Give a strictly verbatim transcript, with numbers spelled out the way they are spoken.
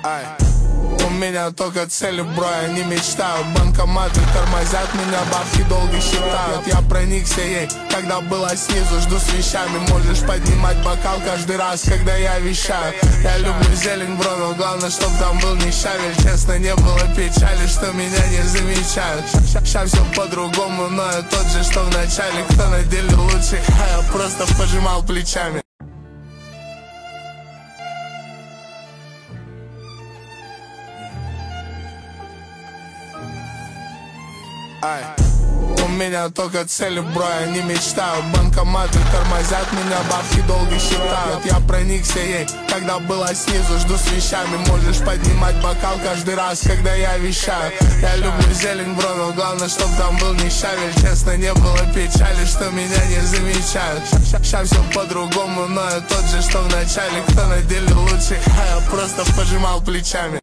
Ай. У меня только цели, бро, я не мечтаю. Банкоматы тормозят меня, бабки долго считают. Я проникся ей, когда была снизу, жду с вещами. Можешь поднимать бокал каждый раз, когда я вещаю. Я люблю зелень, бро, но главное, чтоб там был не щавель. Честно, не было печали, что меня не замечают. Сейчас все по-другому, но я тот же, что в начале. Кто на деле лучше, а я просто пожимал плечами. Ай. У меня только цели, бро, я не мечтаю. Банкоматы тормозят меня, бабки долго считают. Я проникся ей, когда была снизу, жду с вещами. Можешь поднимать бокал каждый раз, когда я вещаю. Я люблю зелень, бро, но главное, чтоб там был не щавель. Честно, не было печали, что меня не замечают. Сейчас все по-другому, но я тот же, что в начале. Кто на деле лучше, а я просто пожимал плечами.